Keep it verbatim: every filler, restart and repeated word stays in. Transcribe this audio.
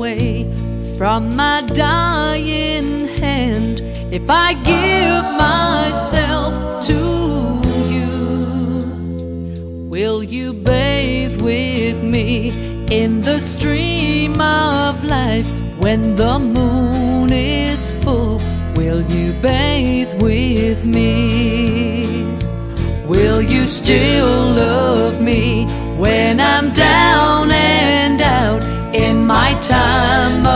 away from my dying hand if I give myself to you? Will you bathe with me in the stream of life when the moon is full? Will you bathe with me? Will you still love me when I'm down and out in my time